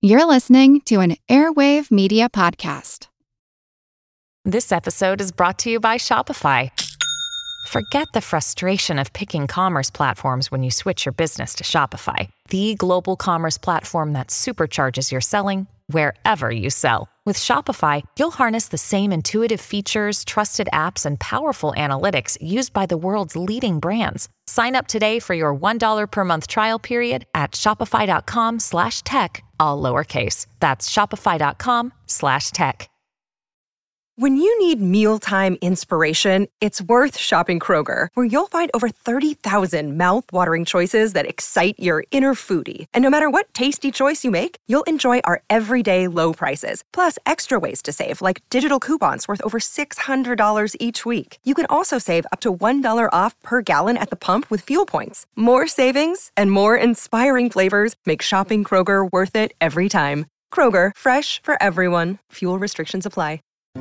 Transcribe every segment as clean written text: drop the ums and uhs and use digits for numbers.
You're listening to an Airwave Media Podcast. This episode is brought to you by Shopify. Forget the frustration of picking commerce platforms when you switch your business to Shopify, the global commerce platform that supercharges your selling wherever you sell. With Shopify, you'll harness the same intuitive features, trusted apps, and powerful analytics used by the world's leading brands. Sign up today for your $1 per month trial period at shopify.com/tech, all lowercase. That's shopify.com/tech. When you need mealtime inspiration, it's worth shopping Kroger, where you'll find over 30,000 mouth-watering choices that excite your inner foodie. And no matter what tasty choice you make, you'll enjoy our everyday low prices, plus extra ways to save, like digital coupons worth over $600 each week. You can also save up to $1 off per gallon at the pump with fuel points. More savings and more inspiring flavors make shopping Kroger worth it every time. Kroger, fresh for everyone. Fuel restrictions apply.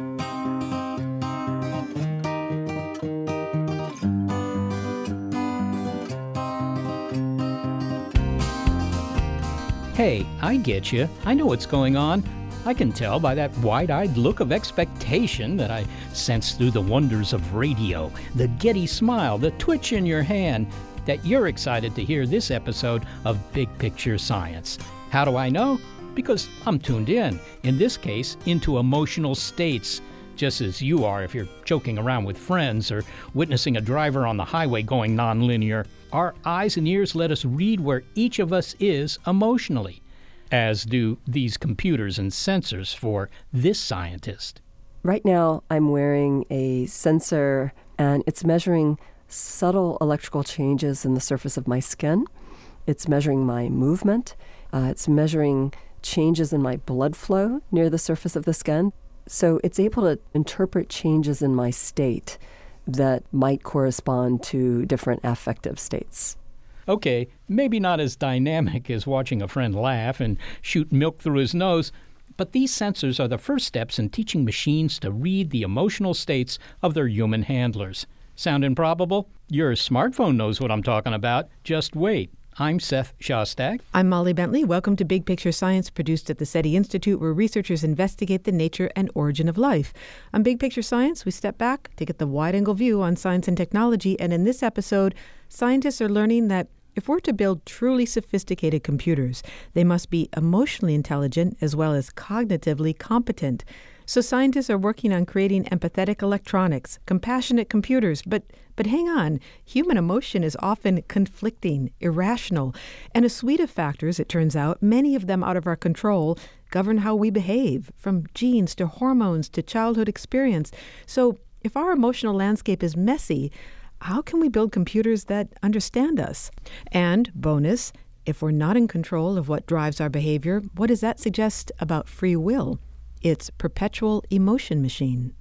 Hey, I get you. I know what's going on. I can tell by that wide-eyed look of expectation that I sense through the wonders of radio, the giddy smile, the twitch in your hand, that you're excited to hear this episode of Big Picture Science. How do I know? Because I'm tuned in this case, into emotional states, just as you are if you're joking around with friends or witnessing a driver on the highway going nonlinear. Our eyes and ears let us read where each of us is emotionally, as do these computers and sensors for this scientist. Right now, I'm wearing a sensor, and it's measuring subtle electrical changes in the surface of my skin. It's measuring my movement. It's measuring changes in my blood flow near the surface of the skin. So it's able to interpret changes in my state that might correspond to different affective states. Okay, maybe not as dynamic as watching a friend laugh and shoot milk through his nose, but these sensors are the first steps in teaching machines to read the emotional states of their human handlers. Sound improbable? Your smartphone knows what I'm talking about. Just wait. I'm Seth Shostak. I'm Molly Bentley. Welcome to Big Picture Science, produced at the SETI Institute, where researchers investigate the nature and origin of life. On Big Picture Science, we step back to get the wide-angle view on science and technology, and in this episode, scientists are learning that if we're to build truly sophisticated computers, they must be emotionally intelligent as well as cognitively competent. So scientists are working on creating empathetic electronics, compassionate computers, but hang on, human emotion is often conflicting, irrational, and a suite of factors, it turns out, many of them out of our control, govern how we behave, from genes to hormones to childhood experience. So if our emotional landscape is messy, how can we build computers that understand us? And bonus, if we're not in control of what drives our behavior, what does that suggest about free will? It's perpetual emotion machine.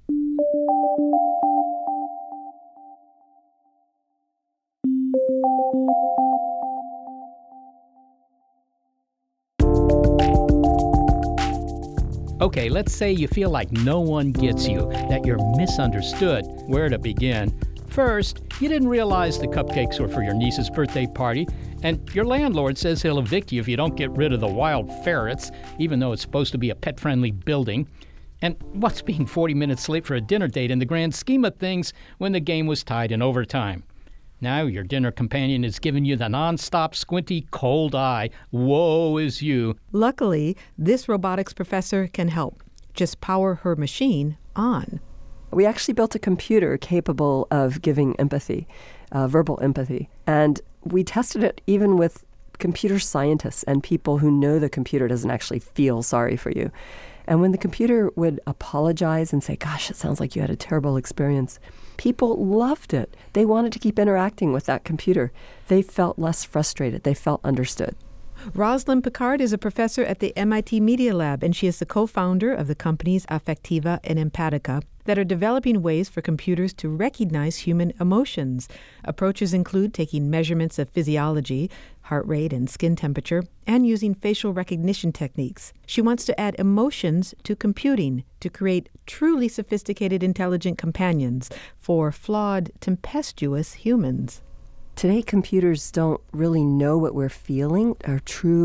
Okay, let's say you feel like no one gets you, that you're misunderstood. Where to begin? First, you didn't realize the cupcakes were for your niece's birthday party, and your landlord says he'll evict you if you don't get rid of the wild ferrets, even though it's supposed to be a pet-friendly building. And what's being 40 minutes late for a dinner date in the grand scheme of things when the game was tied in overtime? Now your dinner companion is giving you the nonstop squinty cold eye. Woe is you. Luckily, this robotics professor can help. Just power her machine on. We actually built a computer capable of giving empathy, verbal empathy. And we tested it even with computer scientists and people who know the computer doesn't actually feel sorry for you. And when the computer would apologize and say, gosh, it sounds like you had a terrible experience, people loved it. They wanted to keep interacting with that computer. They felt less frustrated. They felt understood. Rosalind Picard is a professor at the MIT Media Lab, and she is the co-founder of the companies Affectiva and Empatica that are developing ways for computers to recognize human emotions. Approaches include taking measurements of physiology, heart rate and skin temperature, and using facial recognition techniques. She wants to add emotions to computing to create truly sophisticated, intelligent companions for flawed, tempestuous humans. Today, computers don't really know what we're feeling, our true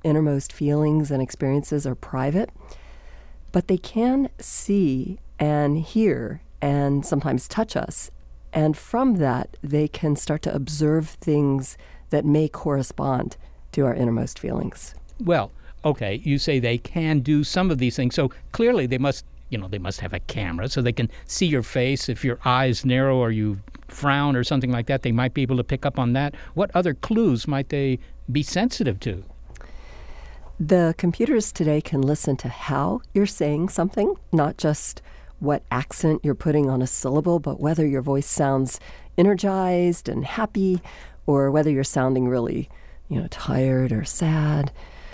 innermost feelings and experiences are private, but they can see and hear and sometimes touch us. And from that, they can start to observe things that may correspond to our innermost feelings. Well, okay, you say they can do some of these things. So clearly they must have a camera so they can see your face. If your eyes narrow or you frown or something like that, they might be able to pick up on that. What other clues might they be sensitive to? The computers today can listen to how you're saying something, not just what accent you're putting on a syllable, but whether your voice sounds energized and happy or whether you're sounding really, tired or sad.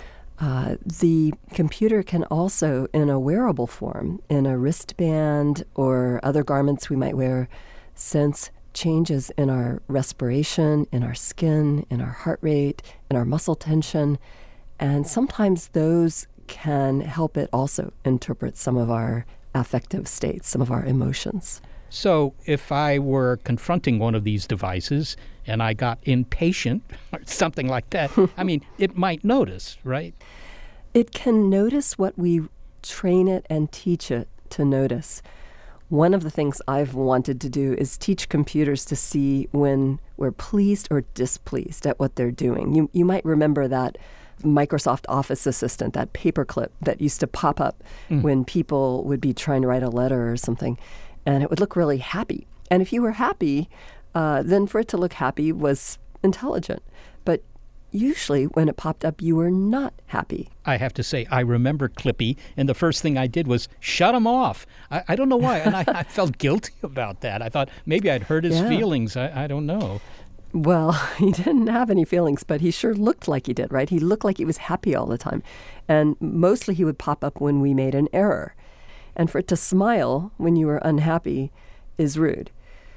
The computer can also, in a wearable form, in a wristband or other garments we might wear, sense changes in our respiration, in our skin, in our heart rate, in our muscle tension. And sometimes those can help it also interpret some of our affective states, some of our emotions. So if I were confronting one of these devices and I got impatient or something like that, it might notice, right? It can notice what we train it and teach it to notice. One of the things I've wanted to do is teach computers to see when we're pleased or displeased at what they're doing. You might remember that Microsoft Office Assistant, that paperclip that used to pop up when people would be trying to write a letter or something, and it would look really happy. And if you were happy, then for it to look happy was intelligent. But usually when it popped up, you were not happy. I have to say, I remember Clippy, and the first thing I did was shut him off. I don't know why, and I felt guilty about that. I thought maybe I'd hurt his feelings. I don't know. Well, he didn't have any feelings, but he sure looked like he did, right? He looked like he was happy all the time. And mostly he would pop up when we made an error. And for it to smile when you were unhappy is rude.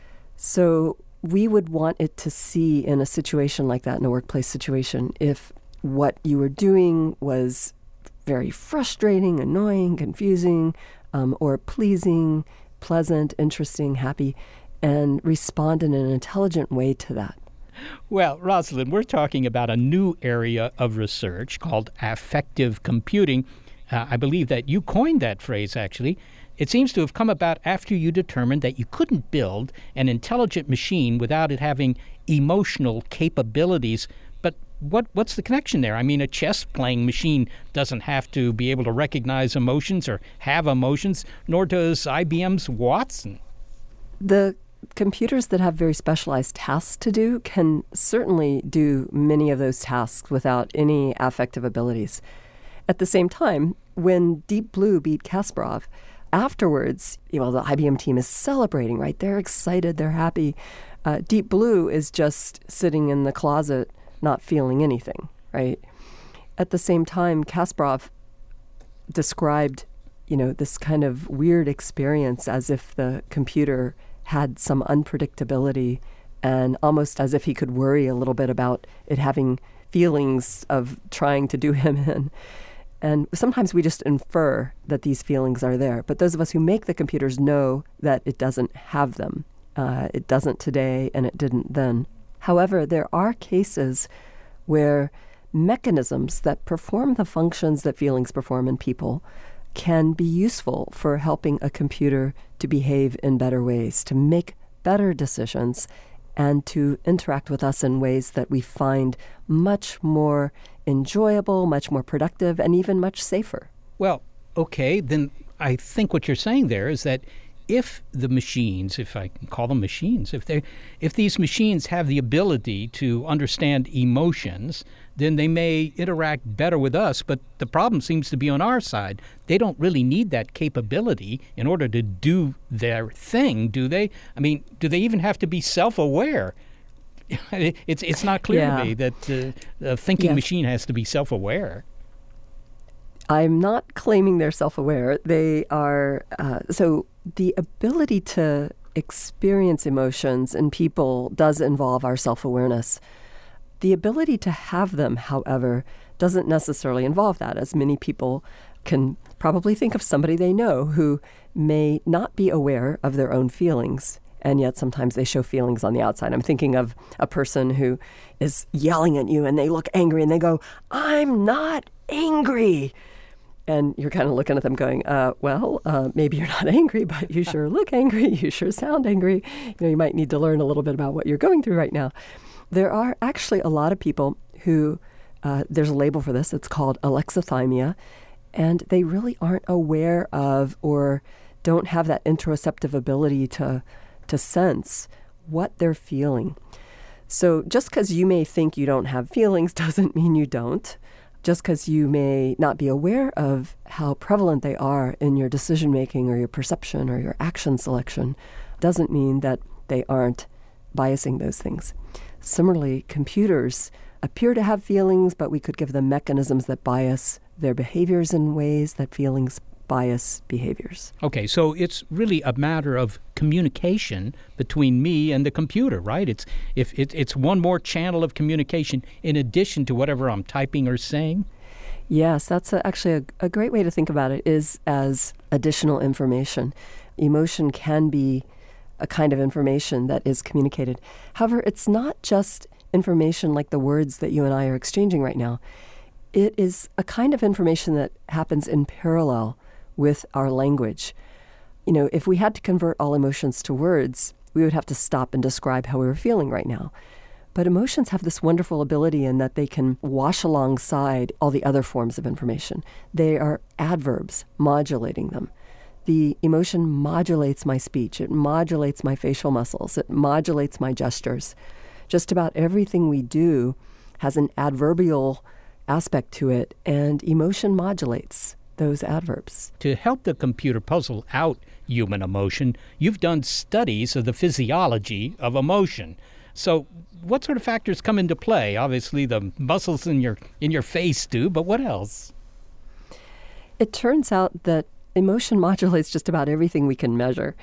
So we would want it to see in a situation like that, in a workplace situation, if what you were doing was very frustrating, annoying, confusing, or pleasing, pleasant, interesting, happy, and respond in an intelligent way to that. Well, Rosalind, we're talking about a new area of research called affective computing. I believe that you coined that phrase, actually. It seems to have come about after you determined that you couldn't build an intelligent machine without it having emotional capabilities. But what's the connection there? A chess-playing machine doesn't have to be able to recognize emotions or have emotions, nor does IBM's Watson. The computers that have very specialized tasks to do can certainly do many of those tasks without any affective abilities. At the same time, when Deep Blue beat Kasparov, afterwards, the IBM team is celebrating, right? They're excited, they're happy. Deep Blue is just sitting in the closet, not feeling anything, right? At the same time, Kasparov described, this kind of weird experience as if the computer had some unpredictability and almost as if he could worry a little bit about it having feelings of trying to do him in. And sometimes we just infer that these feelings are there. But those of us who make the computers know that it doesn't have them. It doesn't today, and it didn't then. However, there are cases where mechanisms that perform the functions that feelings perform in people can be useful for helping a computer to behave in better ways, to make better decisions, and to interact with us in ways that we find much more enjoyable, much more productive, and even much safer. Well, okay, then I think what you're saying there is that if the machines, if I can call them machines, if these machines have the ability to understand emotions, then they may interact better with us, but the problem seems to be on our side. They don't really need that capability in order to do their thing, do they? Do they even have to be self-aware? It's not clear to me that a thinking machine has to be self-aware. I'm not claiming they're self-aware. They are, so the ability to experience emotions in people does involve our self-awareness. The ability to have them, however, doesn't necessarily involve that, as many people can probably think of somebody they know who may not be aware of their own feelings and yet sometimes they show feelings on the outside. I'm thinking of a person who is yelling at you and they look angry and they go, "I'm not angry." And you're kind of looking at them going, maybe you're not angry, but you sure look angry. You sure sound angry. You might need to learn a little bit about what you're going through right now. There are actually a lot of people who, there's a label for this. It's called alexithymia. And they really aren't aware of or don't have that interoceptive ability to sense what they're feeling. So just because you may think you don't have feelings doesn't mean you don't. Just because you may not be aware of how prevalent they are in your decision-making or your perception or your action selection doesn't mean that they aren't biasing those things. Similarly, computers appear to have feelings, but we could give them mechanisms that bias their behaviors in ways that feelings bias behaviors. Okay, so it's really a matter of communication between me and the computer, right? It's one more channel of communication in addition to whatever I'm typing or saying? Yes, that's actually a great way to think about it, is as additional information. Emotion can be a kind of information that is communicated. However, it's not just information like the words that you and I are exchanging right now. It is a kind of information that happens in parallel with our language. If we had to convert all emotions to words, we would have to stop and describe how we were feeling right now. But emotions have this wonderful ability in that they can wash alongside all the other forms of information. They are adverbs, modulating them. The emotion modulates my speech. It modulates my facial muscles. It modulates my gestures. Just about everything we do has an adverbial aspect to it, and emotion modulates those adverbs. To help the computer puzzle out human emotion, you've done studies of the physiology of emotion. So what sort of factors come into play? Obviously, the muscles in your face do, but what else? It turns out that emotion modulates just about everything we can measure.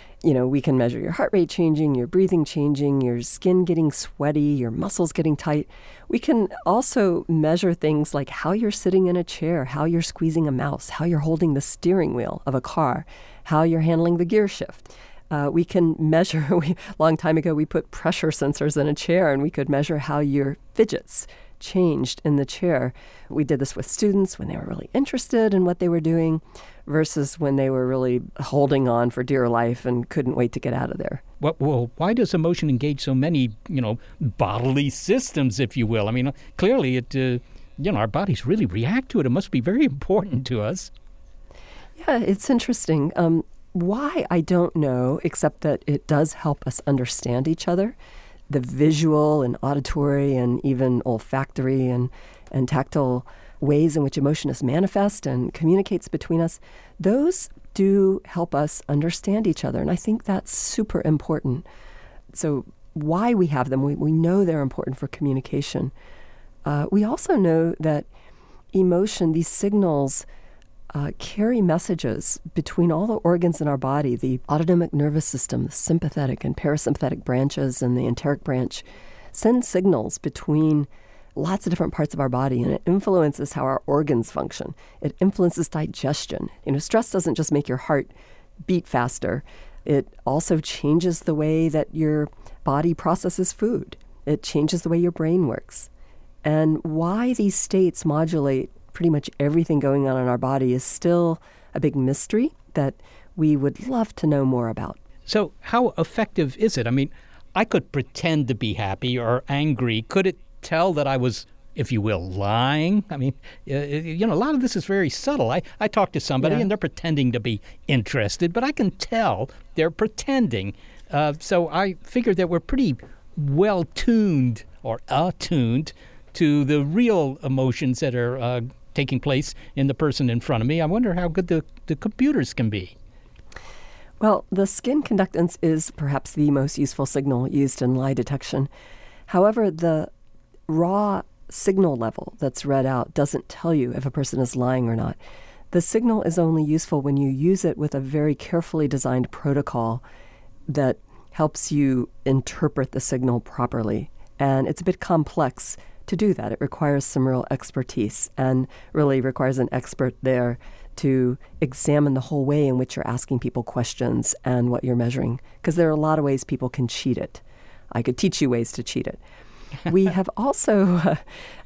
We can measure your heart rate changing, your breathing changing, your skin getting sweaty, your muscles getting tight. We can also measure things like how you're sitting in a chair, how you're squeezing a mouse, how you're holding the steering wheel of a car, how you're handling the gear shift. We can measure, a long time ago, we put pressure sensors in a chair and we could measure how your fidgets changed in the chair. We did this with students when they were really interested in what they were doing versus when they were really holding on for dear life and couldn't wait to get out of there. Well, why does emotion engage so many, bodily systems, if you will? I mean, clearly our bodies really react to it. It must be very important to us. Yeah, it's interesting. Why, I don't know, except that it does help us understand each other. The visual and auditory and even olfactory and tactile ways in which emotion is manifest and communicates between us, those do help us understand each other. And I think that's super important. So why we have them, we know they're important for communication. We also know that emotion, these signals, carry messages between all the organs in our body, the autonomic nervous system, the sympathetic and parasympathetic branches, and the enteric branch, send signals between lots of different parts of our body, and it influences how our organs function. It influences digestion. Stress doesn't just make your heart beat faster. It also changes the way that your body processes food. It changes the way your brain works. And why these states modulate pretty much everything going on in our body is still a big mystery that we would love to know more about. So how effective is it? I mean, I could pretend to be happy or angry. Could it tell that I was, if you will, lying? I mean, a lot of this is very subtle. I talk to somebody and they're pretending to be interested, but I can tell they're pretending. So I figured that we're pretty well tuned or attuned to the real emotions that are taking place in the person in front of me. I wonder how good the computers can be. Well, the skin conductance is perhaps the most useful signal used in lie detection. However, the raw signal level that's read out doesn't tell you if a person is lying or not. The signal is only useful when you use it with a very carefully designed protocol that helps you interpret the signal properly. And it's a bit complex to do that. It requires some real expertise and really requires an expert there to examine the whole way in which you're asking people questions and what you're measuring, because there are a lot of ways people can cheat it. I could teach you ways to cheat it. We have also,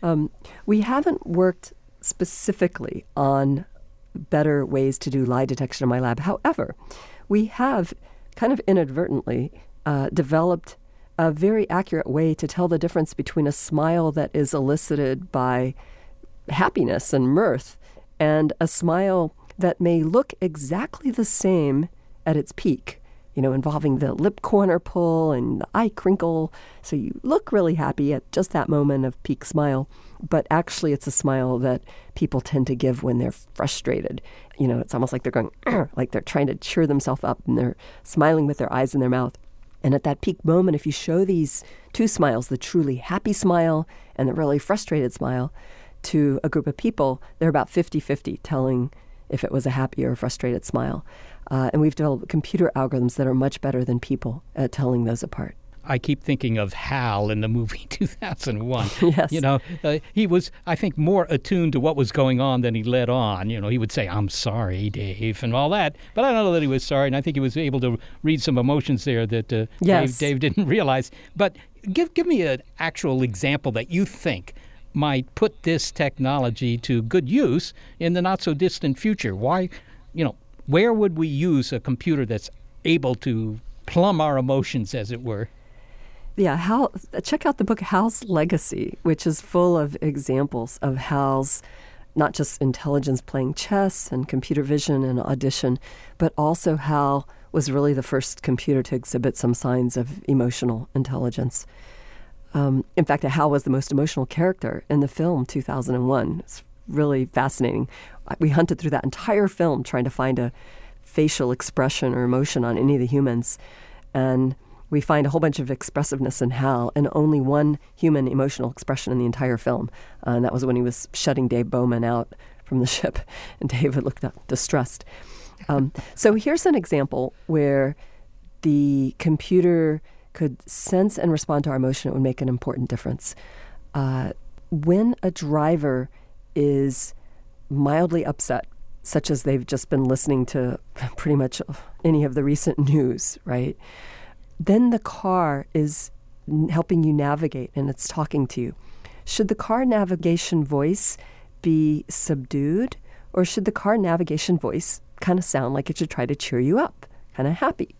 we haven't worked specifically on better ways to do lie detection in my lab. However, we have kind of inadvertently developed a very accurate way to tell the difference between a smile that is elicited by happiness and mirth and a smile that may look exactly the same at its peak, involving the lip corner pull and the eye crinkle. So you look really happy at just that moment of peak smile, but actually it's a smile that people tend to give when they're frustrated. It's almost like they're going, like they're trying to cheer themselves up, and they're smiling with their eyes in their mouth. And at that peak moment, if you show these two smiles, the truly happy smile and the really frustrated smile, to a group of people, they're about 50-50 telling if it was a happy or a frustrated smile. And we've developed computer algorithms that are much better than people at telling those apart. I keep thinking of Hal in the movie 2001. Yes. He was, I think, more attuned to what was going on than he let on. He would say, "I'm sorry, Dave," and all that. But I don't know that he was sorry, and I think he was able to read some emotions there that yes. Dave didn't realize. But give me an actual example that you think might put this technology to good use in the not-so-distant future. Why, where would we use a computer that's able to plumb our emotions, as it were? Yeah, check out the book Hal's Legacy, which is full of examples of Hal's not just intelligence playing chess and computer vision and audition, but also Hal was really the first computer to exhibit some signs of emotional intelligence. In fact, Hal was the most emotional character in the film 2001. It's really fascinating. We hunted through that entire film trying to find a facial expression or emotion on any of the humans. And we find a whole bunch of expressiveness in Hal and only one human emotional expression in the entire film. And that was when he was shutting Dave Bowman out from the ship. And David looked up distressed. So here's an example where the computer could sense and respond to our emotion. It would make an important difference. When a driver is mildly upset, such as they've just been listening to pretty much any of the recent news, right? Then the car is helping you navigate and it's talking to you. Should the car navigation voice be subdued, or should the car navigation voice kind of sound like it should try to cheer you up, kind of happy?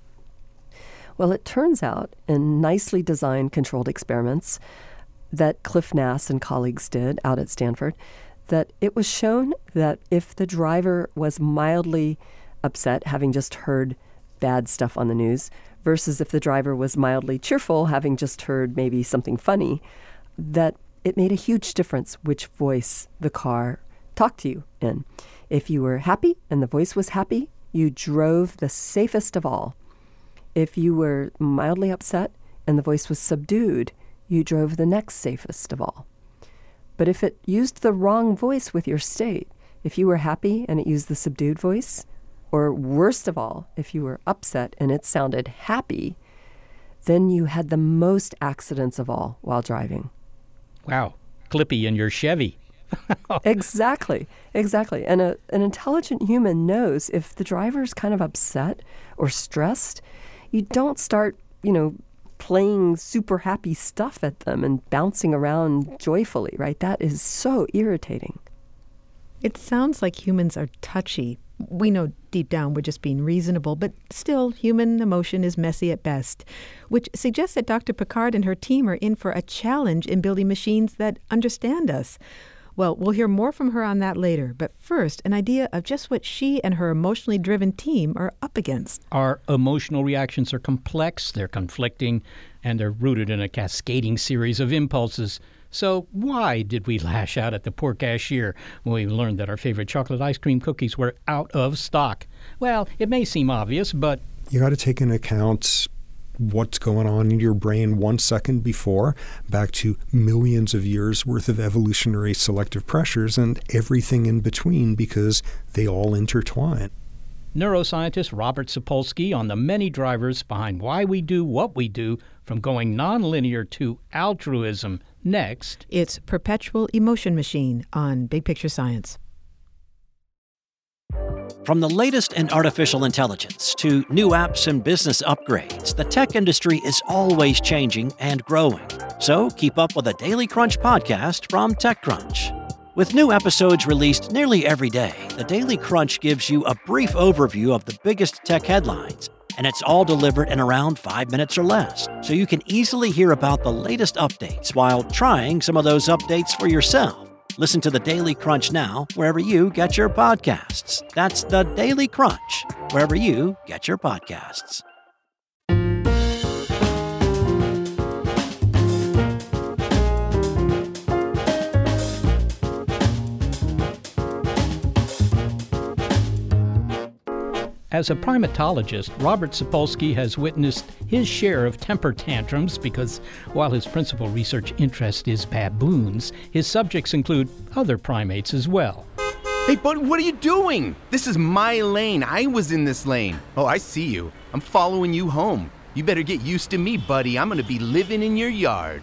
Well, it turns out in nicely designed controlled experiments that Cliff Nass and colleagues did out at Stanford, that it was shown that if the driver was mildly upset, having just heard bad stuff on the news, versus if the driver was mildly cheerful, having just heard maybe something funny, that it made a huge difference which voice the car talked to you in. If you were happy and the voice was happy, you drove the safest of all. If you were mildly upset and the voice was subdued, you drove the next safest of all. But if it used the wrong voice with your state, if you were happy and it used the subdued voice, or worst of all, if you were upset and it sounded happy, then you had the most accidents of all while driving. Wow. Clippy in your Chevy. Exactly. And an intelligent human knows if the driver's kind of upset or stressed, you don't start, playing super happy stuff at them and bouncing around joyfully, right? That is so irritating. It sounds like humans are touchy. We know deep down we're just being reasonable, but still, human emotion is messy at best, which suggests that Dr. Pickard and her team are in for a challenge in building machines that understand us. Well, we'll hear more from her on that later, but first, an idea of just what she and her emotionally driven team are up against. Our emotional reactions are complex, they're conflicting, and they're rooted in a cascading series of impulses. So why did we lash out at the poor cashier when we learned that our favorite chocolate ice cream cookies were out of stock? Well, it may seem obvious, but you got to take into account what's going on in your brain 1 second before, back to millions of years worth of evolutionary selective pressures and everything in between, because they all intertwine. Neuroscientist Robert Sapolsky on the many drivers behind why we do what we do, from going nonlinear to altruism Next, it's Perpetual Emotion Machine on Big Picture Science. From the latest in artificial intelligence to new apps and business upgrades, the tech industry is always changing and growing. So keep up with the Daily Crunch podcast from TechCrunch. With new episodes released nearly every day, the Daily Crunch gives you a brief overview of the biggest tech headlines, and it's all delivered in around 5 minutes or less, so you can easily hear about the latest updates while trying some of those updates for yourself. Listen to the Daily Crunch now, wherever you get your podcasts. That's the Daily Crunch, wherever you get your podcasts. as a primatologist, Robert Sapolsky has witnessed his share of temper tantrums because while his principal research interest is baboons, his subjects include other primates as well. Hey, buddy, what are you doing? This is my lane. I was in this lane. Oh, I see you. I'm following you home. You better get used to me, buddy. I'm going to be living in your yard.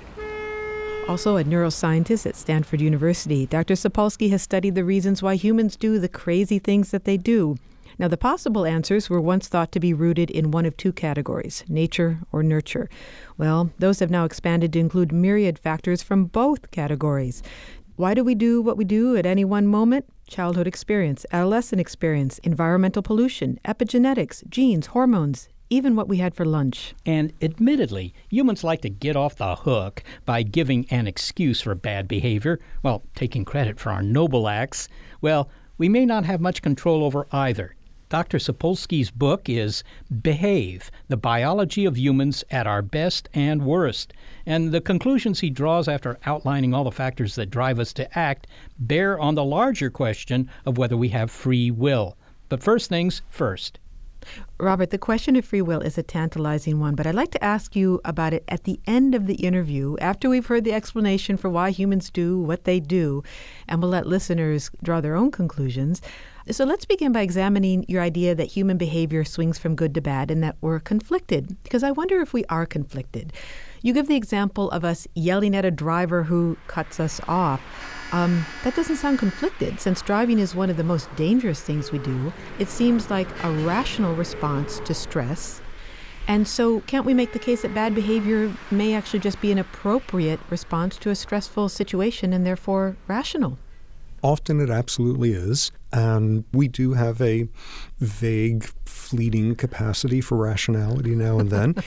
Also a neuroscientist at Stanford University, Dr. Sapolsky has studied the reasons why humans do the crazy things that they do. Now, the possible answers were once thought to be rooted in one of two categories, nature or nurture. Well, those have now expanded to include myriad factors from both categories. Why do we do what we do at any one moment? Childhood experience, adolescent experience, environmental pollution, epigenetics, genes, hormones, even what we had for lunch. And admittedly, humans like to get off the hook by giving an excuse for bad behavior while taking credit for our noble acts. Well, we may not have much control over either. Dr. Sapolsky's book is Behave, the Biology of Humans at Our Best and Worst. And the conclusions he draws after outlining all the factors that drive us to act bear on the larger question of whether we have free will. But first things first. Robert, the question of free will is a tantalizing one, but I'd like to ask you about it at the end of the interview, after we've heard the explanation for why humans do what they do, and we'll let listeners draw their own conclusions. So let's begin by examining your idea that human behavior swings from good to bad and that we're conflicted, because I wonder if we are conflicted. You give the example of us yelling at a driver who cuts us off. That doesn't sound conflicted. Since driving is one of the most dangerous things we do, it seems like a rational response to stress. And so can't we make the case that bad behavior may actually just be an appropriate response to a stressful situation and therefore rational? Often it absolutely is. And we do have a vague, fleeting capacity for rationality now and then.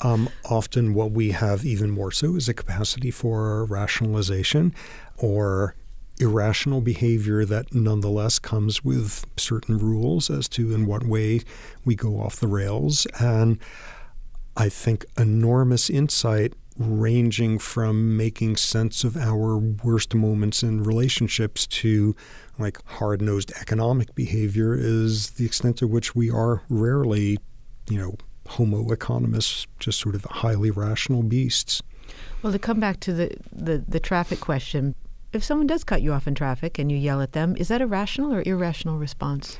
Often what we have even more so is a capacity for rationalization or irrational behavior that nonetheless comes with certain rules as to in what way we go off the rails. And I think enormous insight ranging from making sense of our worst moments in relationships to like hard-nosed economic behavior is the extent to which we are rarely, homo economists, just sort of highly rational beasts. Well, to come back to the traffic question, if someone does cut you off in traffic and you yell at them, is that a rational or irrational response?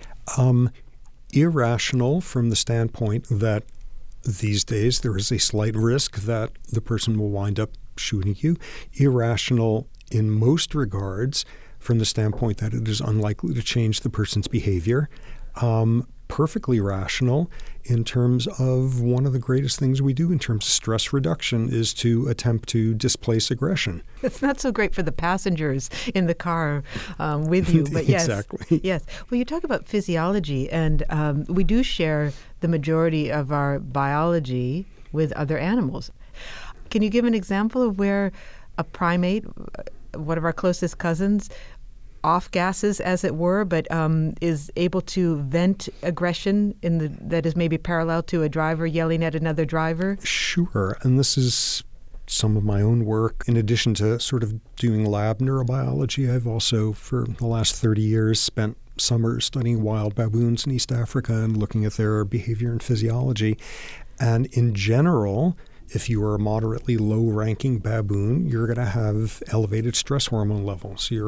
Irrational from the standpoint that these days there is a slight risk that the person will wind up shooting you. Irrational in most regards from the standpoint that it is unlikely to change the person's behavior. Perfectly rational in terms of one of the greatest things we do in terms of stress reduction is to attempt to displace aggression. It's not so great for the passengers in the car with you, but yes. Exactly. Yes. Well, you talk about physiology, and we do share the majority of our biology with other animals. Can you give an example of where a primate, one of our closest cousins, off gases, as it were, but is able to vent aggression that is maybe parallel to a driver yelling at another driver? Sure. And this is some of my own work. In addition to sort of doing lab neurobiology, I've also, for the last 30 years, spent summers studying wild baboons in East Africa and looking at their behavior and physiology. And in general, if you are a moderately low-ranking baboon, you're going to have elevated stress hormone levels. You're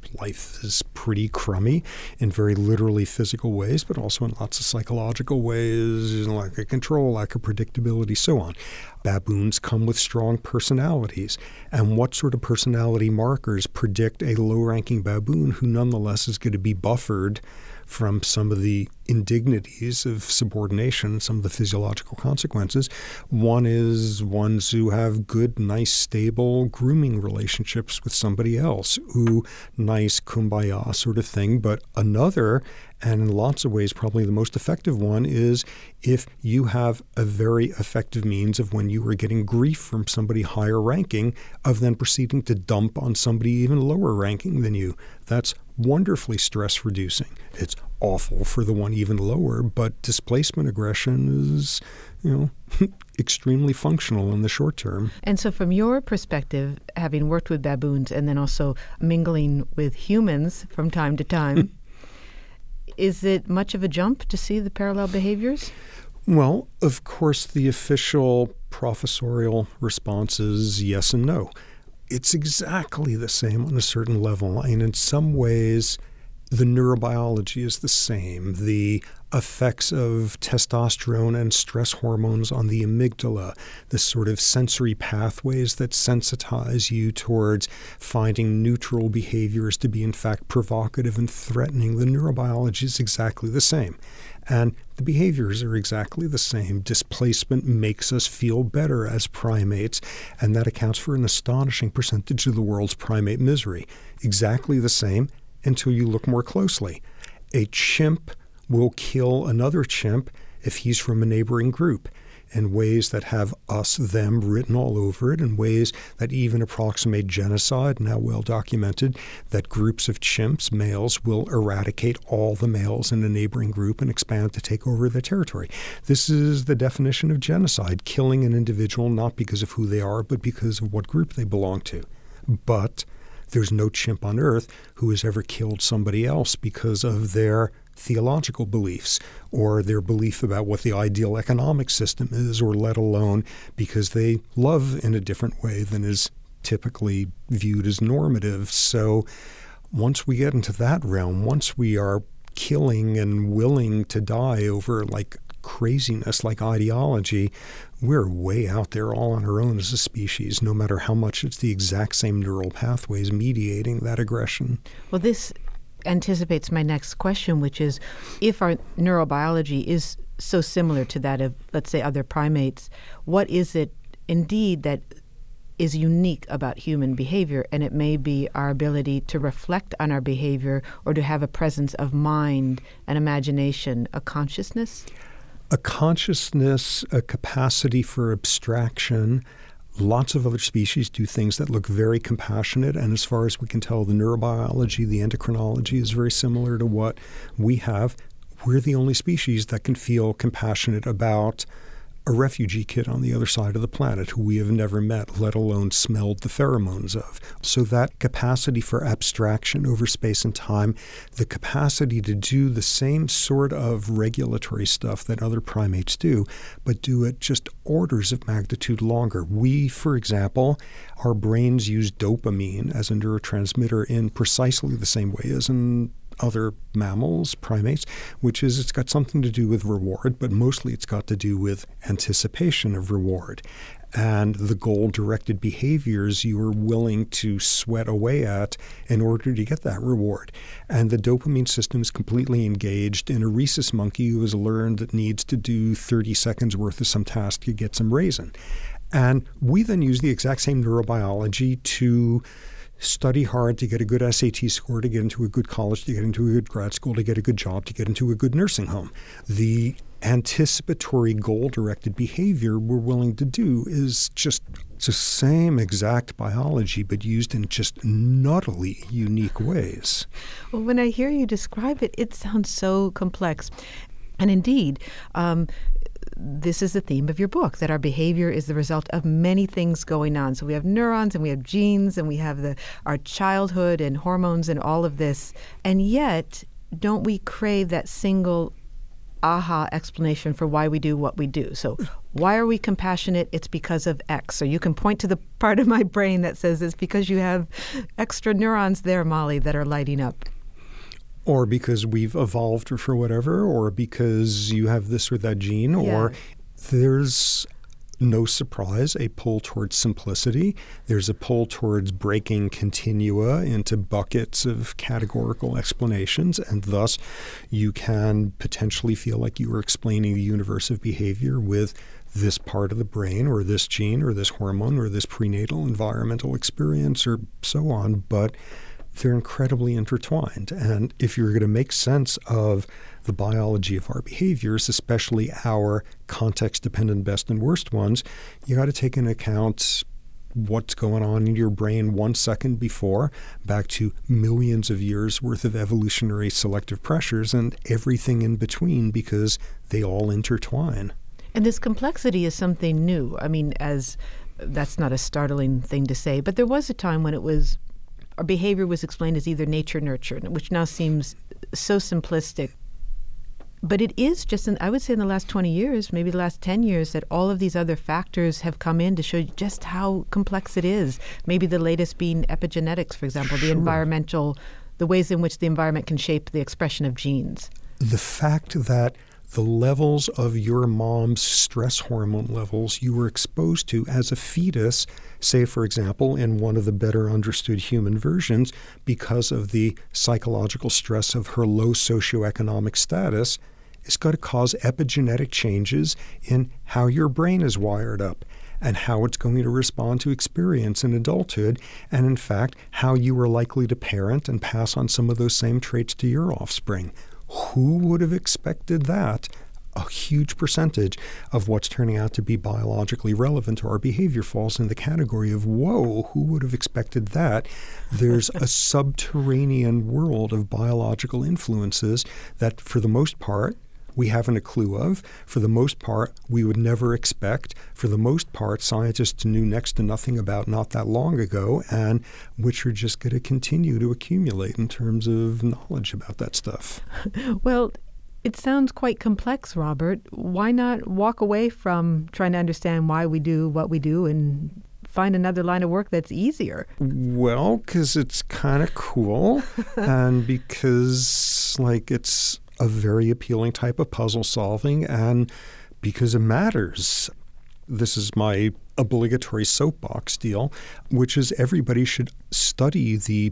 life is pretty crummy in very literally physical ways, but also in lots of psychological ways, lack of control, lack of predictability, so on. Baboons come with strong personalities. And what sort of personality markers predict a low-ranking baboon who nonetheless is going to be buffered from some of the indignities of subordination, some of the physiological consequences? One is ones who have good, nice, stable grooming relationships with somebody else, who nice kumbaya sort of thing. But another, and in lots of ways probably the most effective one, is if you have a very effective means of when you are getting grief from somebody higher ranking, of then proceeding to dump on somebody even lower ranking than you. That's wonderfully stress reducing. It's awful for the one even lower, but displacement aggression is, extremely functional in the short term. And so from your perspective, having worked with baboons and then also mingling with humans from time to time, is it much of a jump to see the parallel behaviors? Well, of course, the official professorial response is yes and no. It's exactly the same on a certain level, and in some ways, the neurobiology is the same. The effects of testosterone and stress hormones on the amygdala, the sort of sensory pathways that sensitize you towards finding neutral behaviors to be in fact provocative and threatening, the neurobiology is exactly the same. And the behaviors are exactly the same. Displacement makes us feel better as primates, and that accounts for an astonishing percentage of the world's primate misery. Exactly the same until you look more closely. A chimp will kill another chimp if he's from a neighboring group in ways that have us, them written all over it, in ways that even approximate genocide, now well documented, that groups of chimps, males, will eradicate all the males in a neighboring group and expand to take over their territory. This is the definition of genocide, killing an individual not because of who they are, but because of what group they belong to. But there's no chimp on earth who has ever killed somebody else because of their theological beliefs or their belief about what the ideal economic system is, or let alone because they love in a different way than is typically viewed as normative. So once we get into that realm, once we are killing and willing to die over like craziness like ideology, we're way out there all on our own as a species, no matter how much it's the exact same neural pathways mediating that aggression. Well, this anticipates my next question, which is, if our neurobiology is so similar to that of, let's say, other primates, what is it indeed that is unique about human behavior? And it may be our ability to reflect on our behavior or to have a presence of mind, an imagination, a consciousness? A consciousness, a capacity for abstraction. Lots of other species do things that look very compassionate, and as far as we can tell, the neurobiology, the endocrinology is very similar to what we have. We're the only species that can feel compassionate about a refugee kid on the other side of the planet who we have never met, let alone smelled the pheromones of. So that capacity for abstraction over space and time, the capacity to do the same sort of regulatory stuff that other primates do, but do it just orders of magnitude longer. We, for example, our brains use dopamine as a neurotransmitter in precisely the same way as in other mammals, primates, which is it's got something to do with reward, but mostly it's got to do with anticipation of reward and the goal-directed behaviors you are willing to sweat away at in order to get that reward. And the dopamine system is completely engaged in a rhesus monkey who has learned it needs to do 30 seconds worth of some task to get some raisin. And we then use the exact same neurobiology to study hard to get a good SAT score, to get into a good college, to get into a good grad school, to get a good job, to get into a good nursing home. The anticipatory goal-directed behavior we're willing to do is just the same exact biology, but used in just nuttily unique ways. Well, when I hear you describe it, it sounds so complex. And indeed, this is the theme of your book, that our behavior is the result of many things going on. So we have neurons and we have genes and we have our childhood and hormones and all of this. And yet, don't we crave that single aha explanation for why we do what we do? So why are we compassionate? It's because of X. So you can point to the part of my brain that says it's because you have extra neurons there, Molly, that are lighting up. Or because we've evolved or for whatever, or because you have this or that gene, or there's no surprise, a pull towards simplicity. There's a pull towards breaking continua into buckets of categorical explanations, and thus you can potentially feel like you are explaining the universe of behavior with this part of the brain or this gene or this hormone or this prenatal environmental experience or so on, but they're incredibly intertwined. And if you're going to make sense of the biology of our behaviors, especially our context-dependent best and worst ones, you got to take into account what's going on in your brain 1 second before, back to millions of years worth of evolutionary selective pressures and everything in between, because they all intertwine. And this complexity is something new. I mean, that's not a startling thing to say, but there was a time when our behavior was explained as either nature-nurture, which now seems so simplistic. But it is just, I would say in the last 20 years, maybe the last 10 years, that all of these other factors have come in to show you just how complex it is. Maybe the latest being epigenetics, for example, the ways in which the environment can shape the expression of genes. The fact that the levels of your mom's stress hormone levels you were exposed to as a fetus, say, for example, in one of the better understood human versions, because of the psychological stress of her low socioeconomic status, is going to cause epigenetic changes in how your brain is wired up and how it's going to respond to experience in adulthood, and in fact, how you are likely to parent and pass on some of those same traits to your offspring. Who would have expected that? A huge percentage of what's turning out to be biologically relevant to our behavior falls in the category of, whoa, who would have expected that? There's a subterranean world of biological influences that, for the most part, we haven't a clue of. For the most part, we would never expect. For the most part, scientists knew next to nothing about not that long ago, and which are just going to continue to accumulate in terms of knowledge about that stuff. Well, it sounds quite complex, Robert. Why not walk away from trying to understand why we do what we do and find another line of work that's easier? Well, because it's kind of cool and because, it's a very appealing type of puzzle solving, and because it matters. This is my obligatory soapbox deal, which is everybody should study the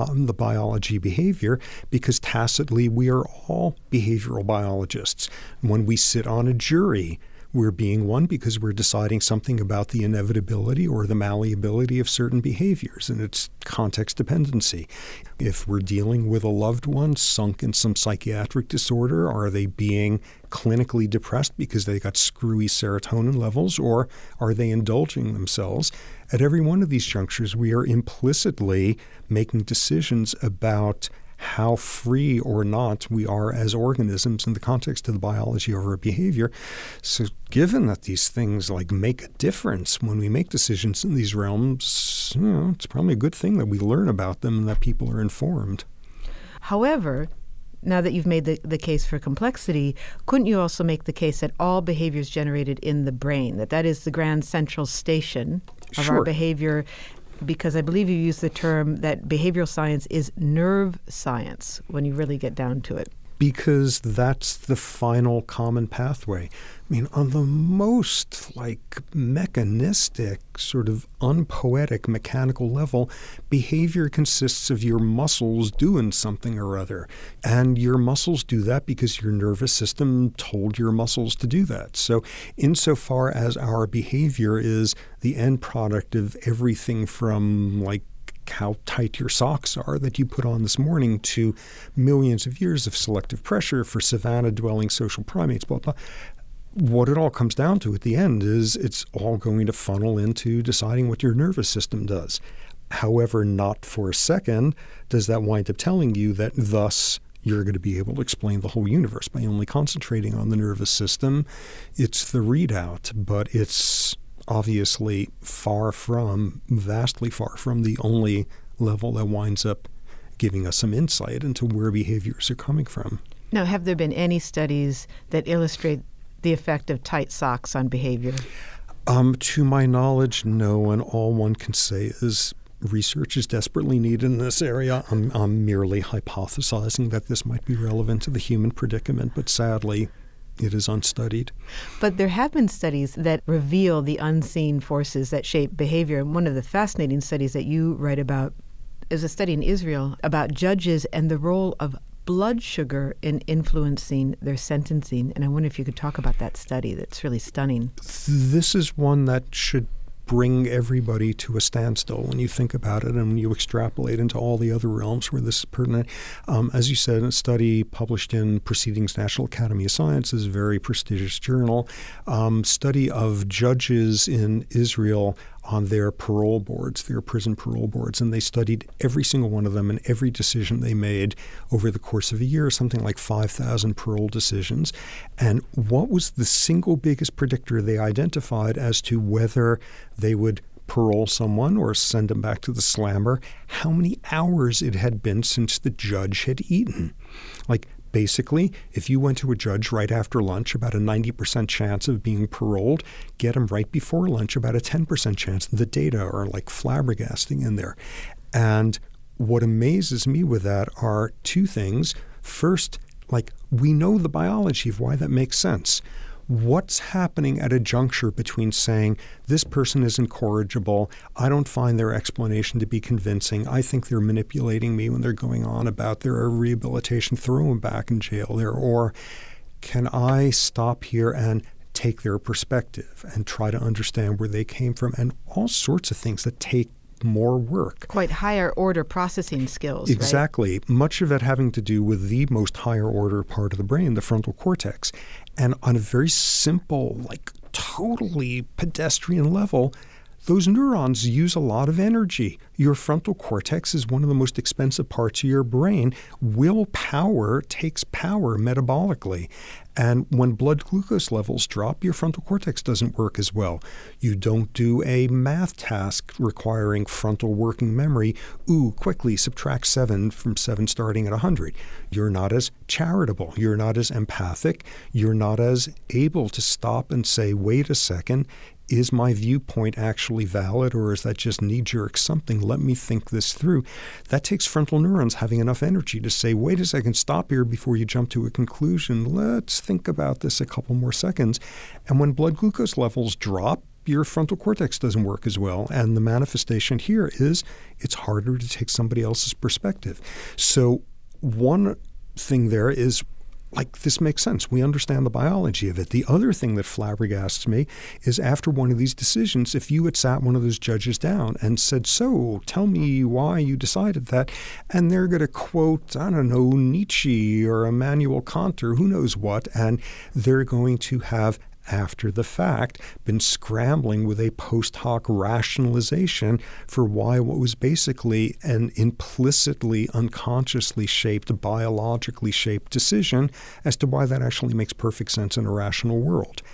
biology behavior, because tacitly we are all behavioral biologists. When we sit on a jury, we're being one because we're deciding something about the inevitability or the malleability of certain behaviors and its context dependency. If we're dealing with a loved one sunk in some psychiatric disorder, are they being clinically depressed because they got screwy serotonin levels, or are they indulging themselves? At every one of these junctures, we are implicitly making decisions about how free or not we are as organisms in the context of the biology of our behavior. So given that these things make a difference when we make decisions in these realms, it's probably a good thing that we learn about them and that people are informed. However, now that you've made the case for complexity, couldn't you also make the case that all behavior is generated in the brain, that is the grand central station of our behavior? Because I believe you use the term that behavioral science is nerve science when you really get down to it. Because that's the final common pathway. I mean, on the most mechanistic, sort of unpoetic mechanical level, behavior consists of your muscles doing something or other. And your muscles do that because your nervous system told your muscles to do that. So insofar as our behavior is the end product of everything from how tight your socks are that you put on this morning to millions of years of selective pressure for savanna-dwelling social primates, blah, blah. What it all comes down to at the end is it's all going to funnel into deciding what your nervous system does. However, not for a second does that wind up telling you that thus you're going to be able to explain the whole universe by only concentrating on the nervous system. It's the readout, but it's obviously vastly far from the only level that winds up giving us some insight into where behaviors are coming from. Now, have there been any studies that illustrate the effect of tight socks on behavior? To my knowledge, no, and all one can say is research is desperately needed in this area. I'm merely hypothesizing that this might be relevant to the human predicament, but sadly, it is unstudied. But there have been studies that reveal the unseen forces that shape behavior. And one of the fascinating studies that you write about is a study in Israel about judges and the role of blood sugar in influencing their sentencing. And I wonder if you could talk about that study. That's really stunning. This is one that should bring everybody to a standstill when you think about it and when you extrapolate into all the other realms where this is pertinent. As you said, a study published in Proceedings National Academy of Sciences, a very prestigious journal, study of judges in Israel on their parole boards, their prison parole boards, and they studied every single one of them and every decision they made over the course of a year, something like 5,000 parole decisions. And what was the single biggest predictor they identified as to whether they would parole someone or send them back to the slammer? How many hours it had been since the judge had eaten. Basically, if you went to a judge right after lunch, about a 90% chance of being paroled. Get them right before lunch, about a 10% chance. The data are like flabbergasting in there. And what amazes me with that are two things. First, we know the biology of why that makes sense. What's happening at a juncture between saying, this person is incorrigible, I don't find their explanation to be convincing, I think they're manipulating me when they're going on about their rehabilitation, throw them back in jail there, or can I stop here and take their perspective and try to understand where they came from, and all sorts of things that take more work. Quite higher order processing skills, Exactly. Right? Much of it having to do with the most higher order part of the brain, the frontal cortex. And on a very simple, totally pedestrian level, those neurons use a lot of energy. Your frontal cortex is one of the most expensive parts of your brain. Willpower takes power metabolically. And when blood glucose levels drop, your frontal cortex doesn't work as well. You don't do a math task requiring frontal working memory. Quickly subtract 7 from 7 starting at 100. You're not as charitable. You're not as empathic. You're not as able to stop and say, wait a second, is my viewpoint actually valid, or is that just knee-jerk something? Let me think this through. That takes frontal neurons having enough energy to say, wait a second, stop here before you jump to a conclusion. Let's think about this a couple more seconds. And when blood glucose levels drop, your frontal cortex doesn't work as well. And the manifestation here is it's harder to take somebody else's perspective. So one thing there is, this makes sense. We understand the biology of it. The other thing that flabbergasts me is after one of these decisions, if you had sat one of those judges down and said, so tell me why you decided that, and they're going to quote, I don't know, Nietzsche or Immanuel Kant or who knows what, and they're going to have, after the fact, been scrambling with a post hoc rationalization for why what was basically an implicitly, unconsciously shaped, biologically shaped decision as to why that actually makes perfect sense in a rational world.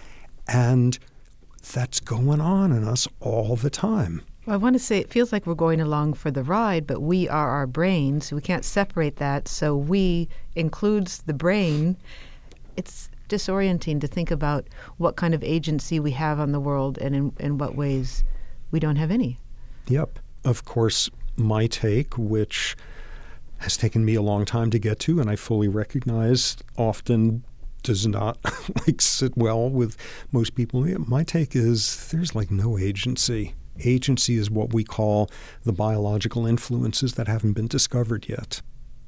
And that's going on in us all the time. Well, I want to say it feels like we're going along for the ride, but we are our brains. We can't separate that. So we includes the brain. It's disorienting to think about what kind of agency we have on the world and in what ways we don't have any. Yep. Of course, my take, which has taken me a long time to get to, and I fully recognize often does not sit well with most people. My take is there's no agency. Agency is what we call the biological influences that haven't been discovered yet.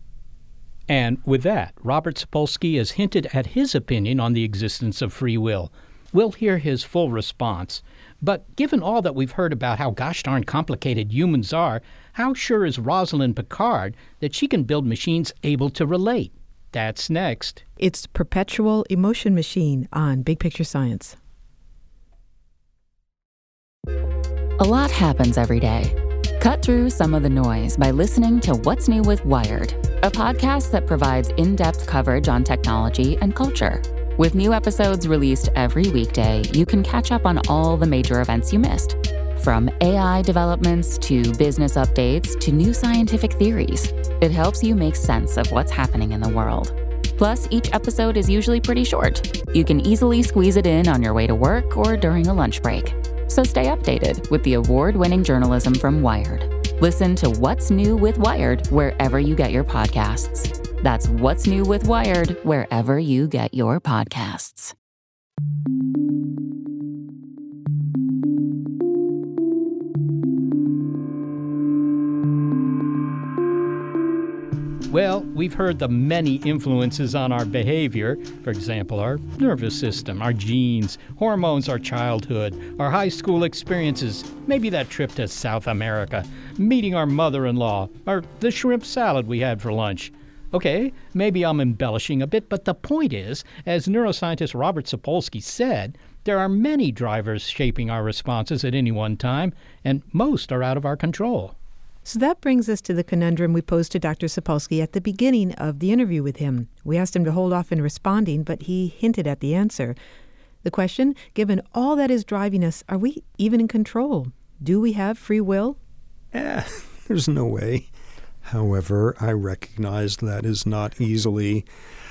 And with that, Robert Sapolsky has hinted at his opinion on the existence of free will. We'll hear his full response. But given all that we've heard about how gosh darn complicated humans are, how sure is Rosalind Picard that she can build machines able to relate? That's next. It's Perpetual Emotion Machine on Big Picture Science. A lot happens every day. Cut through some of the noise by listening to What's New with Wired, a podcast that provides in-depth coverage on technology and culture. With new episodes released every weekday, you can catch up on all the major events you missed. From AI developments to business updates to new scientific theories, it helps you make sense of what's happening in the world. Plus, each episode is usually pretty short. You can easily squeeze it in on your way to work or during a lunch break. So stay updated with the award-winning journalism from Wired. Listen to What's New with Wired wherever you get your podcasts. That's What's New with Wired wherever you get your podcasts. Well, we've heard the many influences on our behavior. For example, our nervous system, our genes, hormones, our childhood, our high school experiences, maybe that trip to South America, meeting our mother-in-law, or the shrimp salad we had for lunch. Okay, maybe I'm embellishing a bit, but the point is, as neuroscientist Robert Sapolsky said, there are many drivers shaping our responses at any one time, and most are out of our control. So that brings us to the conundrum we posed to Dr. Sapolsky at the beginning of the interview with him. We asked him to hold off in responding, but he hinted at the answer. The question, given all that is driving us, are we even in control? Do we have free will? There's no way. However, I recognize that is not easily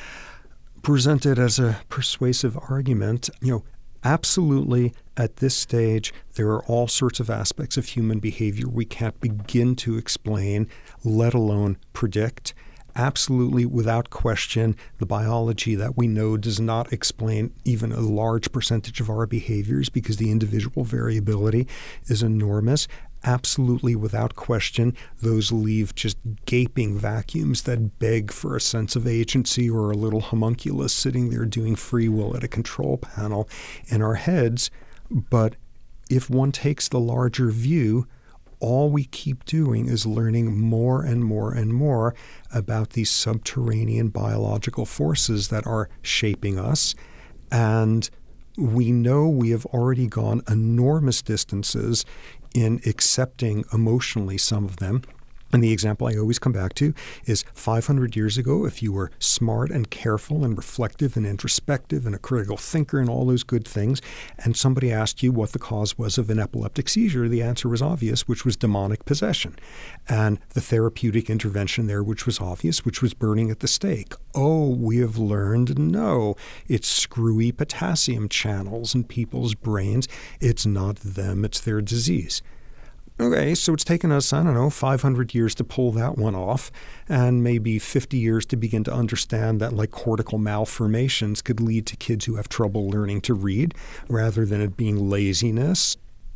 presented as a persuasive argument. Absolutely, at this stage, there are all sorts of aspects of human behavior we can't begin to explain, let alone predict. Absolutely, without question, the biology that we know does not explain even a large percentage of our behaviors because the individual variability is enormous. Absolutely, without question, those leave just gaping vacuums that beg for a sense of agency or a little homunculus sitting there doing free will at a control panel in our heads. But if one takes the larger view, all we keep doing is learning more and more and more about these subterranean biological forces that are shaping us. And we know we have already gone enormous distances in accepting emotionally some of them. And the example I always come back to is 500 years ago, if you were smart and careful and reflective and introspective and a critical thinker and all those good things, and somebody asked you what the cause was of an epileptic seizure, the answer was obvious, which was demonic possession. And the therapeutic intervention there, which was obvious, which was burning at the stake. Oh, we have learned, no, it's screwy potassium channels in people's brains. It's not them, it's their disease. Okay, so it's taken us, 500 years to pull that one off, and maybe 50 years to begin to understand that cortical malformations could lead to kids who have trouble learning to read rather than it being laziness.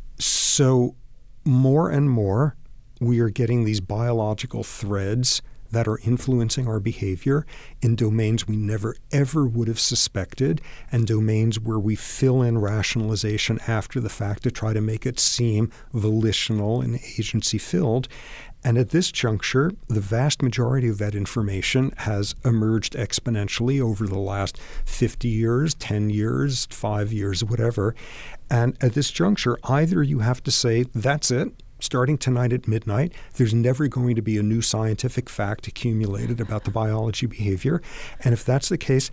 So more and more, we are getting these biological threads that are influencing our behavior in domains we never, ever would have suspected, and domains where we fill in rationalization after the fact to try to make it seem volitional and agency-filled. And at this juncture, the vast majority of that information has emerged exponentially over the last 50 years, 10 years, 5 years, whatever. And at this juncture, either you have to say, that's it, starting tonight at midnight, there's never going to be a new scientific fact accumulated about the biology behavior. And if that's the case,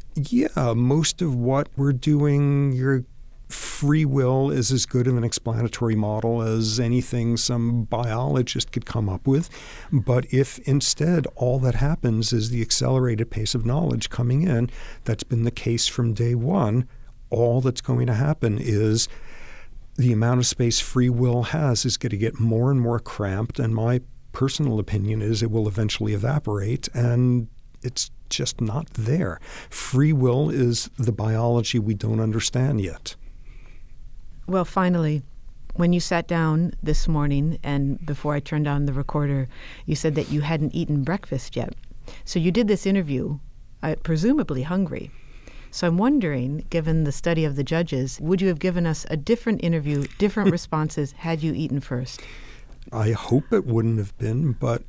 most of what we're doing, your free will is as good of an explanatory model as anything some biologist could come up with. But if instead all that happens is the accelerated pace of knowledge coming in, that's been the case from day one, all that's going to happen is the amount of space free will has is going to get more and more cramped, and my personal opinion is it will eventually evaporate, and it's just not there. Free will is the biology we don't understand yet. Well, finally, when you sat down this morning and before I turned on the recorder, you said that you hadn't eaten breakfast yet. So you did this interview, presumably hungry. So I'm wondering, given the study of the judges, would you have given us a different interview, different responses, had you eaten first? I hope it wouldn't have been, but,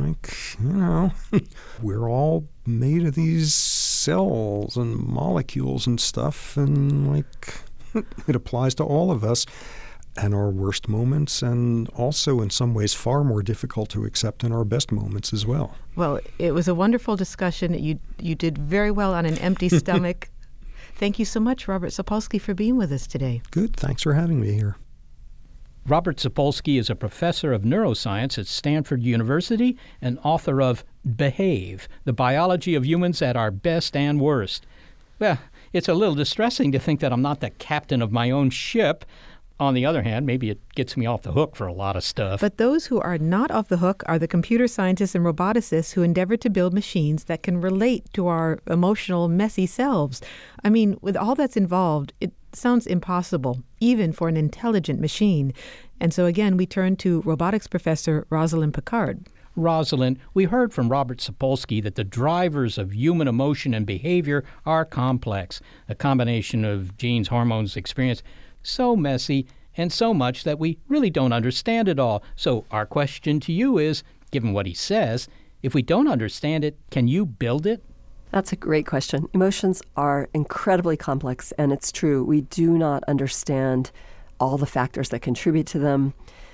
we're all made of these cells and molecules and stuff, and, it applies to all of us and our worst moments, and also in some ways far more difficult to accept in our best moments as well. Well, it was a wonderful discussion. You did very well on an empty stomach. Thank you so much, Robert Sapolsky, for being with us today. Good. Thanks for having me here. Robert Sapolsky is a professor of neuroscience at Stanford University and author of Behave, The Biology of Humans at Our Best and Worst. Well, it's a little distressing to think that I'm not the captain of my own ship. On the other hand, maybe it gets me off the hook for a lot of stuff. But those who are not off the hook are the computer scientists and roboticists who endeavor to build machines that can relate to our emotional, messy selves. I mean, with all that's involved, it sounds impossible, even for an intelligent machine. And so again, we turn to robotics professor Rosalind Picard. Rosalind, we heard from Robert Sapolsky that the drivers of human emotion and behavior are complex, a combination of genes, hormones, experience, so messy and so much that we really don't understand it all. So our question to you is, given what he says, if we don't understand it, can you build it? That's a great question. Emotions are incredibly complex, and it's true. We do not understand all the factors that contribute to them.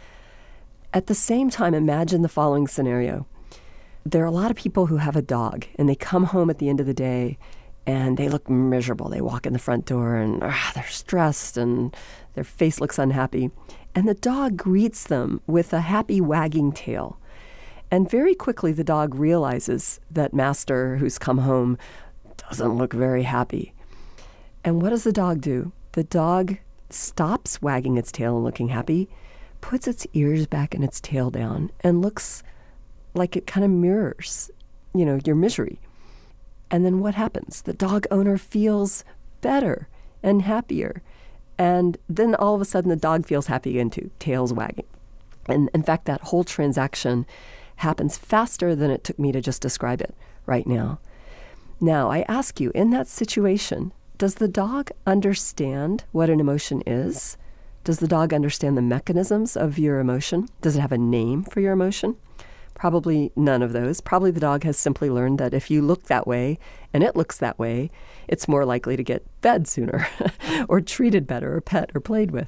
At the same time, imagine the following scenario. There are a lot of people who have a dog, and they come home at the end of the day, and they look miserable. They walk in the front door, and they're stressed, and their face looks unhappy. And the dog greets them with a happy wagging tail. And very quickly, the dog realizes that master who's come home doesn't look very happy. And what does the dog do? The dog stops wagging its tail and looking happy, puts its ears back and its tail down, and looks like it kind of mirrors, your misery. And then what happens? The dog owner feels better and happier. And then all of a sudden, the dog feels happy again too, tail's wagging. And in fact, that whole transaction happens faster than it took me to just describe it right now. Now, I ask you, in that situation, does the dog understand what an emotion is? Does the dog understand the mechanisms of your emotion? Does it have a name for your emotion? Probably none of those. Probably the dog has simply learned that if you look that way and it looks that way, it's more likely to get fed sooner or treated better or pet or played with.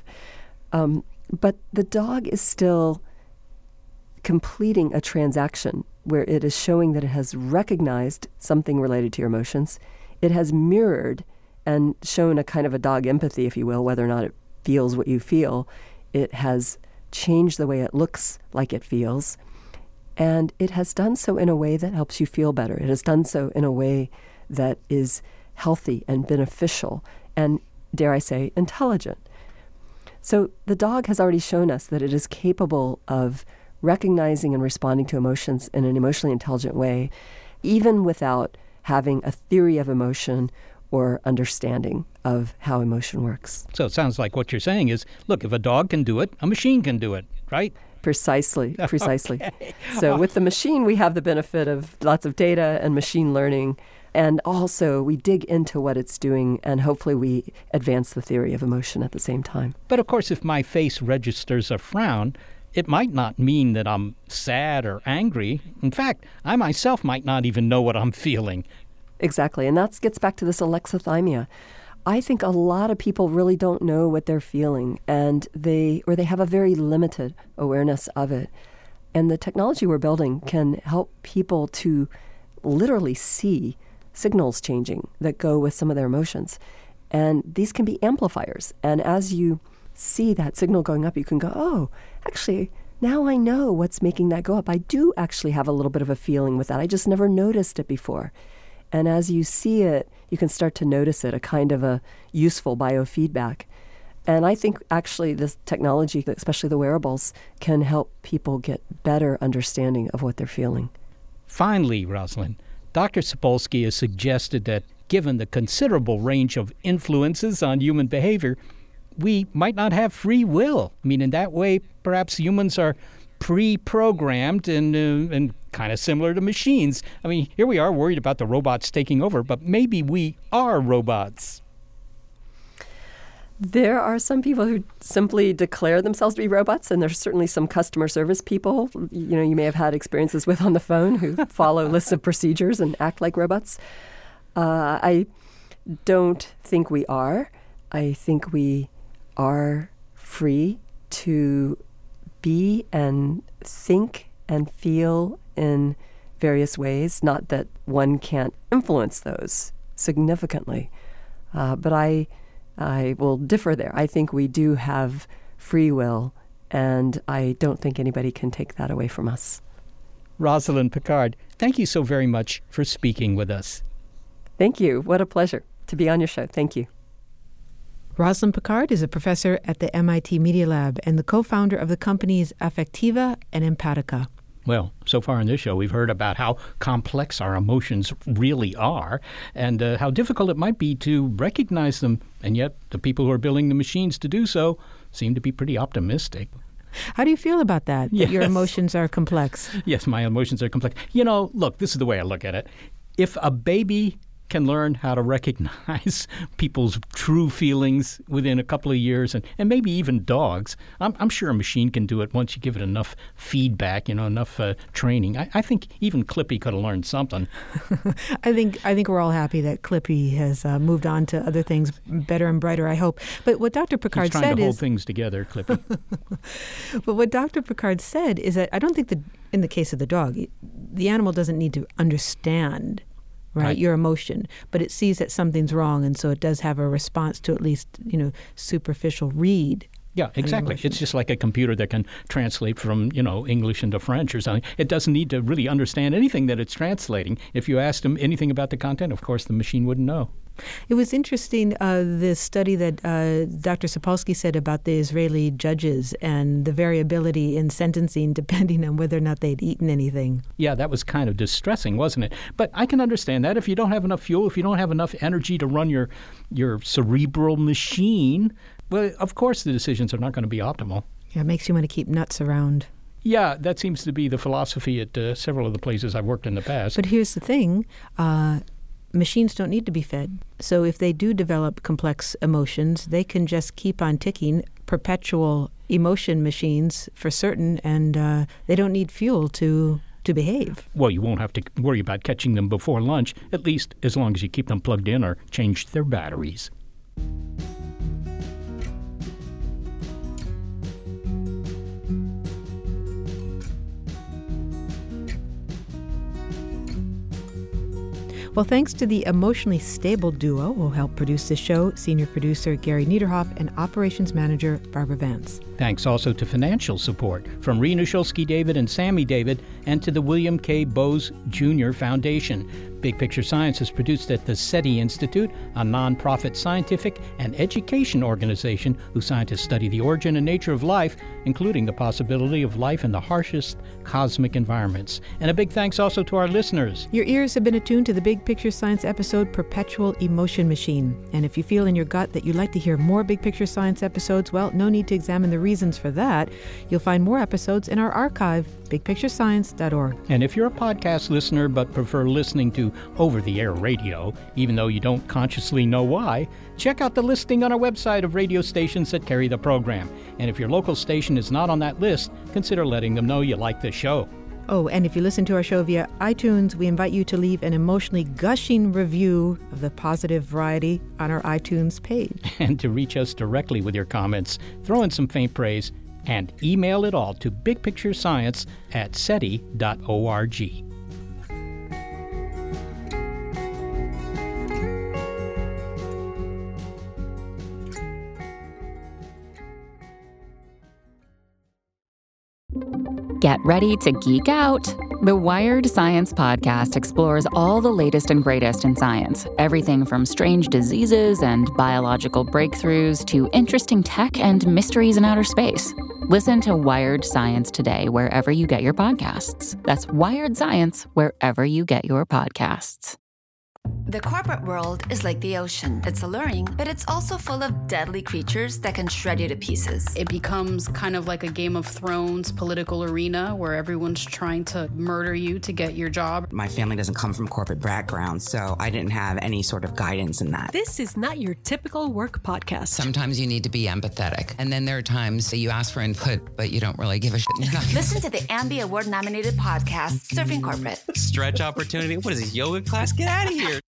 But the dog is still completing a transaction where it is showing that it has recognized something related to your emotions. It has mirrored and shown a kind of a dog empathy, if you will, whether or not it feels what you feel. It has changed the way it looks like it feels. And it has done so in a way that helps you feel better. It has done so in a way that is healthy and beneficial and, dare I say, intelligent. So the dog has already shown us that it is capable of recognizing and responding to emotions in an emotionally intelligent way, even without having a theory of emotion or understanding of how emotion works. So it sounds like what you're saying is, look, if a dog can do it, a machine can do it, right? Precisely. Okay. So with the machine, we have the benefit of lots of data and machine learning. And also, we dig into what it's doing, and hopefully we advance the theory of emotion at the same time. But of course, if my face registers a frown, it might not mean that I'm sad or angry. In fact, I myself might not even know what I'm feeling. Exactly. And that gets back to this alexithymia. I think a lot of people really don't know what they're feeling, and they have a very limited awareness of it. And the technology we're building can help people to literally see signals changing that go with some of their emotions. And these can be amplifiers. And as you see that signal going up, you can go, oh, actually, now I know what's making that go up. I do actually have a little bit of a feeling with that. I just never noticed it before. And as you see it, you can start to notice it, a kind of a useful biofeedback. And I think actually this technology, especially the wearables, can help people get better understanding of what they're feeling. Finally, Rosalind, Dr. Sapolsky has suggested that given the considerable range of influences on human behavior, we might not have free will. I mean, in that way, perhaps humans are pre-programmed and kind of similar to machines. I mean, here we are worried about the robots taking over, but maybe we are robots. There are some people who simply declare themselves to be robots, and there's certainly some customer service people, you may have had experiences with on the phone who follow lists of procedures and act like robots. I don't think we are. I think we are free to be and think and feel in various ways. Not that one can't influence those significantly, but I will differ there. I think we do have free will And I don't think anybody can take that away from us. Rosalind Picard, thank you so very much for speaking with us. Thank you. What a pleasure to be on your show. Thank you. Rosalind Picard is a professor at the MIT Media Lab and the co-founder of the companies Affectiva and Empatica. Well, so far in this show, we've heard about how complex our emotions really are and how difficult it might be to recognize them. And yet the people who are building the machines to do so seem to be pretty optimistic. How do you feel about that, Yes. that your emotions are complex? Yes, my emotions are complex. You know, look, this is the way I look at it. If a baby can learn how to recognize people's true feelings within a couple of years, and maybe even dogs, I'm sure a machine can do it once you give it enough feedback, enough training. I think even Clippy could have learned something. I think we're all happy that Clippy has moved on to other things better and brighter, I hope. But what Dr. Picard said is... He's trying to hold things together, Clippy. But what Dr. Picard said is that I don't think that in the case of the dog, the animal doesn't need to understand your emotion, but it sees that something's wrong, and so it does have a response to at least, superficial read. Yeah, exactly. It's just like a computer that can translate from, English into French or something. It doesn't need to really understand anything that it's translating. If you asked them anything about the content, of course, the machine wouldn't know. It was interesting, the study that Dr. Sapolsky said about the Israeli judges and the variability in sentencing depending on whether or not they'd eaten anything. Yeah, that was kind of distressing, wasn't it? But I can understand that. If you don't have enough fuel, if you don't have enough energy to run your cerebral machine, well, of course the decisions are not going to be optimal. Yeah, it makes you want to keep nuts around. Yeah, that seems to be the philosophy at several of the places I've worked in the past. But here's the thing. Machines don't need to be fed. So if they do develop complex emotions, they can just keep on ticking, perpetual emotion machines for certain, and they don't need fuel to behave. Well, you won't have to worry about catching them before lunch, at least as long as you keep them plugged in or change their batteries. Well, thanks to the emotionally stable duo who helped produce this show, senior producer Gary Niederhoff and operations manager Barbara Vance. Thanks also to financial support from Rena Shulsky-David and Sammy David, and to the William K. Bowes Jr. Foundation. Big Picture Science is produced at the SETI Institute, a nonprofit scientific and education organization whose scientists study the origin and nature of life, including the possibility of life in the harshest cosmic environments. And a big thanks also to our listeners. Your ears have been attuned to the Big Picture Science episode, Perpetual Emotion Machine. And if you feel in your gut that you'd like to hear more Big Picture Science episodes, well, no need to examine the reasons for that. You'll find more episodes in our archive, bigpicturescience.org. And if you're a podcast listener but prefer listening to over-the-air radio, even though you don't consciously know why, check out the listing on our website of radio stations that carry the program. And if your local station is not on that list, consider letting them know you like the show. Oh, and if you listen to our show via iTunes, we invite you to leave an emotionally gushing review of the positive variety on our iTunes page. And to reach us directly with your comments, throw in some faint praise and email it all to bigpicturescience@seti.org. Get ready to geek out. The Wired Science Podcast explores all the latest and greatest in science, everything from strange diseases and biological breakthroughs to interesting tech and mysteries in outer space. Listen to Wired Science today wherever you get your podcasts. That's Wired Science wherever you get your podcasts. The corporate world is like the ocean. It's alluring, but it's also full of deadly creatures that can shred you to pieces. It becomes kind of like a Game of Thrones political arena where everyone's trying to murder you to get your job. My family doesn't come from corporate background, so I didn't have any sort of guidance in that. This is not your typical work podcast. Sometimes you need to be empathetic. And then there are times that you ask for input, but you don't really give a shit. Listen to the Ambie Award-nominated podcast, Surfing Corporate. Stretch opportunity? What is this, yoga class? Get out of here.